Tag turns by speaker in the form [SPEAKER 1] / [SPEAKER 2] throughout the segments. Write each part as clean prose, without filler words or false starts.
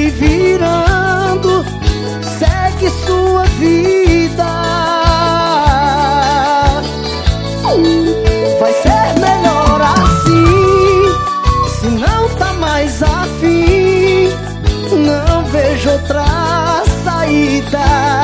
[SPEAKER 1] me virando, segue sua vida. Vai ser melhor assim, se não tá mais afim, não vejo outra saída.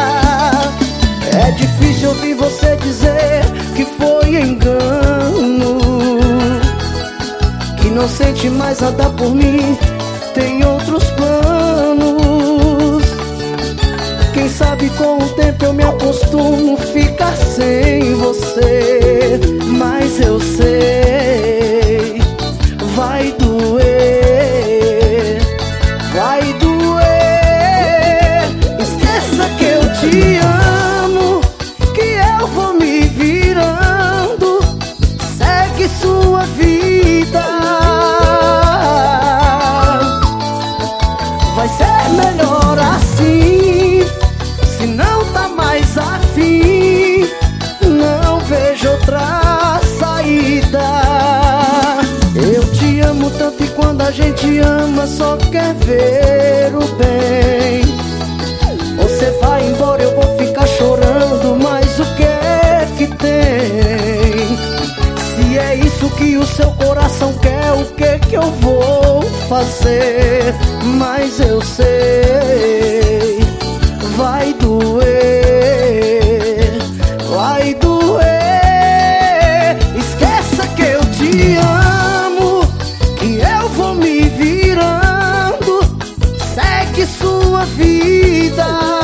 [SPEAKER 1] É difícil ouvir você dizer que foi engano, que não sente mais nada por mim, tem outros planos. Quem sabe com o tempo eu me acostumo ficar sem você, mas eu sei, vai doer, vai doer. Esqueça que eu te amo, que eu vou me virando, segue sua vida. Vai ser melhor assim, se não tá mais afim, não vejo outra saída. Eu te amo tanto e quando a gente ama só quer ver o bem. Você vai embora, eu vou ficar chorando, mas o que é que tem? Se é isso que o seu coração quer, o que é que eu vou fazer? Mas eu sei, vai doer, vai doer. Esqueça que eu te amo, que eu vou me virando, segue sua vida.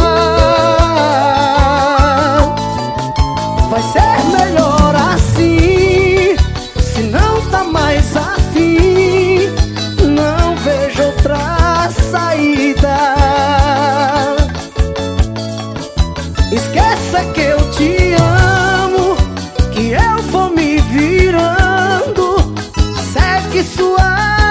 [SPEAKER 1] Vai ser melhor assim, se não tá mais afim, não vejo outra saída. Esqueça que eu te amo, que eu vou me virando, segue sua